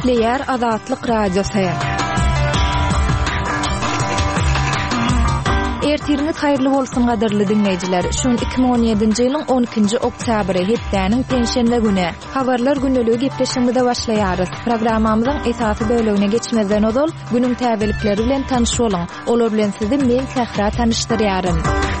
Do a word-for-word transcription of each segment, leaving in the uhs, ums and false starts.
Nükleer Azatlyk Radiosu. Ertiriniz hayırlı bolsun gaderli dinleyijiler. Şun iki bin on ýedinji ýylyň on ikinji oktýabry hepdäniň penşenbe güni. Habarlar günneligi gepleşiginde başlaýarys. Programmamyzyň esasy bölegine geçmezden odol günüň täzelikleri bilen tanış bolun. Olar bilen sizi men Sahra tanışdyrýarym.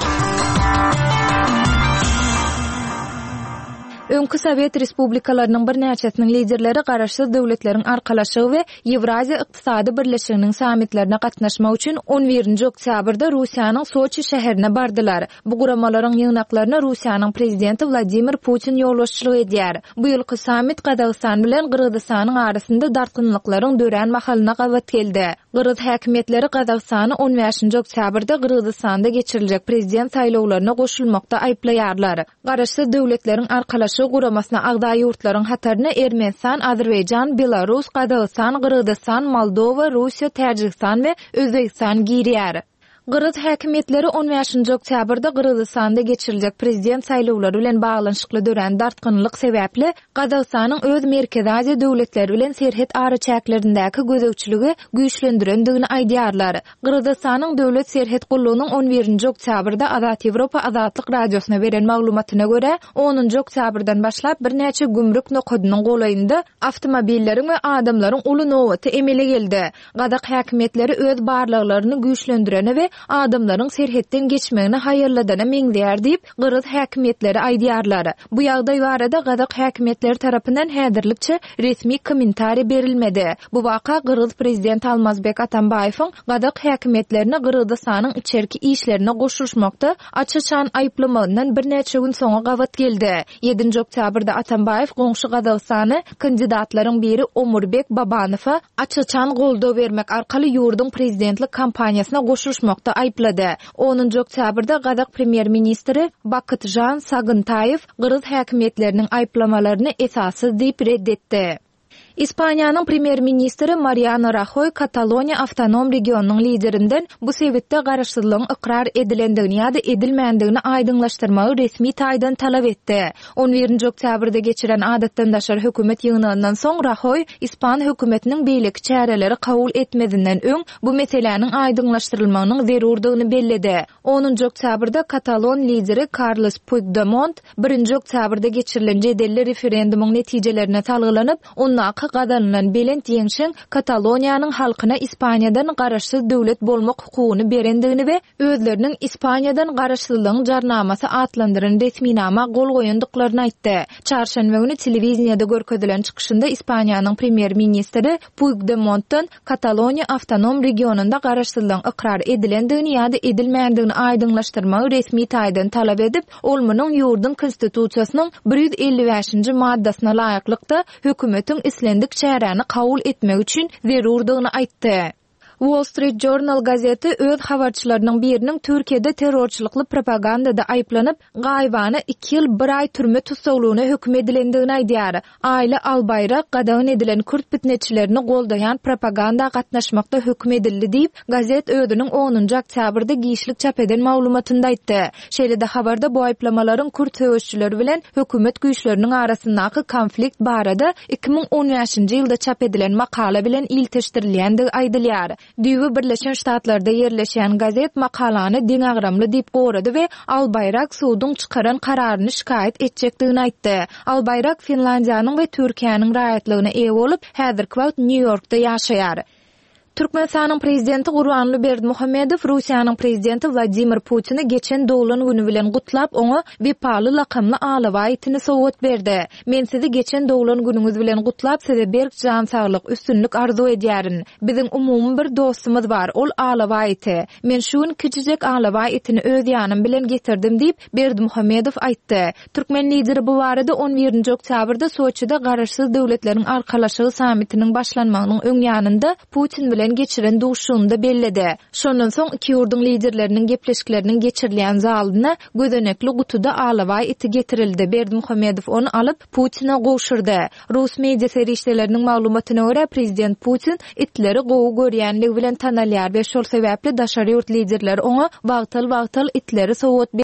Öňkü Sowet respublikalarynyň bir näçesiniň liderleri garaşsyz döwletleriň arkalaşygy we Ewraziýa ykdysady birleşiginiň sammitlerine gatnaşmak üçin on birinji oktýabrda Russiýanyň Soçi şäherine bardylar. Bu guramalaryň ýygnaklaryna Russiýanyň prezidenti Vladimir Putin ýolbaşçylyk edýär. Bu ýylky sammit Gazagystan bilen Gyrgyzstanyň arasynda dartynlyklaryň dören mahalyna gabat geldi. Gyrgyz häkimetleri Gazagystany on beşinji oktýabrda Gyrgyzstanda geçiriljek prezident saýlawlaryna goşulmakda aýplaýarlar. Garaşsyz döwletleriň arkalaşygy guramasına agda ýurtlaryň hataryna Ermenistan, Azerbaýjan, Belarus, Gazagystan, Gyrgyzstan, Moldowa, Russiýa, Täjikistan we Özbegistan girýär. Gyrgyz häkimetleri on beşinji oktýabrda Gyrgyzstanda geçiriljek prezident saýlawlary bilen baglanyşykly dören dartgynlyk sebäpli Gazagystanyň öz Merkezi Aziýa döwletleri bilen serhet araçaklaryndaky gözegçiligi güýçlendirendigini aýdýarlar. Gyrgyzstanyň döwlet serhet gullugynyň on birinji oktýabrda Azat Ýewropa Azatlyk Radiosyna beren maglumatyna görä onunji oktýabrdan başlap bir näçe gümrük nokadynyň golaýynda awtomobilleriň we adamlaryň uly nowbaty emele geldi. Gazak häkimetleri öz barlyklaryny güýçlendirene we adamlaryň serhetden geçmegini haýyrladana meňdäýär diýip Gyrgyz häkimetleri aýdýarlar. Bu ýagdaý barada Gazak häkimetleri tarapyndan häzirlikçe resmi kommentari berilmedi. Bu waka Gyrgyz prezidenti Almazbek Atambaýewiň Gazak häkimetlerini Gyrgyzstanyň içerki işlerine goşuşmakda açyçan aýplamandan bir näçe gün soňa gabat geldi. ýedinji oktýabrda Atambaýew goňşy Gazagystany kandidatlaryň biri Omurbek Babanowa açyçan goldaw bermek arkaly ýurdun prezidentlik kampaniýasyna goşuşmakda aýplady. onunji oktýabrda Gazak premier ministri Bakытжан Сагынтаев Gyrgyz häkimetleriniň aýplamalaryny esassyz diýip reddetdi. İspaniýanyň premier ministri Mariano Rajoy Kataloniýa awtonom regionunyň liderinden bu sebäpde garaşsyzlygyň ikrar edilendigini ýa-da edilmändigini aýdyňlaşdyrmagy resmi taýdan talap etdi. on birinji oktýabrda geçiren adatdandaşlar hökümet ýygnyndan soň Rajoy İspan hökümetiniň beýleki çäreleri kabul etmedinden öň bu meseleniň aýdyňlaşdyrylmagynyň zerurdygyny belledi. onunji oktýabrda Katalon lideri Carles Puigdemont birinji oktýabrda geçirilen jedelli referendumuň netijelerine talgylanyp onda gazanılan belent ýeňşeň Kataloniýanyň halkyna Ispaniýadan garaşsyz döwlet bolmak hukugyny berendigini we özleriniň Ispaniýadan garaşsyzlygyň jarnamasy atlandyran resminama gol goýandyklaryny aýtdy. Çarşamba güni telewiziýada görkezdilen çykyşynda Ispaniýanyň premier ministri Puigdemontdan Kataloniýa awtonom regionunda garaşsyzlygyň ikrar edilendigini ýa-da edilmändigini aýdyňlaşdyrmagy resmi taýdan talap edip, olmanyň ýurdun konstitusiýasynyň bir ýüz elli beşinji maddasyna laýyklykda hökümetiň islendik çäreni kabul etmek üçin zerurdygyny aýtdy. Wall Street Journal gazeti öz habarçylarynyň biriniň Türkiýede terrorçylykly propagandada aýplanyp, gaýbany iki ýyl bir aý türme tutsaglygyna hökm edilendigini aýdýar. Aýla Albayrak gadagyn edilen Kürt bitnetçilerini goldaýan propaganda gatnaşmakda hökm edildi diýip gazet özüniň onunji oktýabrda giýişlik çap eden maglumatynda aýtdy. Şeýle-de habarda bu aýplamalaryň Kürt höwüşçileri bilen hökümet güýçleriniň arasyndaky konflikt barada iki bin on beşinji ýylda çap edilen makala bilen ilteşdirilýändigi aýdylýar. Düýbi Birleşen Ştatlarda yerleşen gazet makalany deňagramly diýip gorady we Albayrak suwdyň çykaran kararyny şikaýet etjekdigini aýtdy. Albayrak Finlandiýanyň we Türkiýanyň raýatlygyna eýe bolup, häzirki wagt New Yorkda ýaşaýar. Türkmenistanyň prezidenti Gurbanly Berdimuhammedow Russiýanyň prezidenti Vladimir Putini geçen dowlan güni bilen gutlap oňa Bepaly lakamly alawa ýetini sowgat berdi. Men sizi geçen dowlan günüňiz bilen gutlap size berk jan saglyk, üstünlük arzu edýärin. Biziň umumy bir dostumyz bar, ol alawa ýeti. Men şuň kiçijek alawa ýetini öz ýanym bilen getirdim diýip Berdimuhammedow aýtdy. Türkmen lideri bu barada on birinji oktýabrda Soçida garaşsyz döwletleriň arkalaşygy sammitiniň başlanmagynyň öň ýanynda Putin bilen geçiren duşunda belledi. Şondan soň iki ýurdun liderleriniň gepleşikleriniň geçirilýän zalyna gözenekli gutuda alawa eti getirildi. Berdimuhammedow onu alyp Putina goşurdy. Rus media serişleriniň maglumatyna görä prezident Putin itleri gowy görýänligi bilen tanalýar we şol sebäpli daşary ýurt liderleri oňa wagtal-wagtal itleri sowgat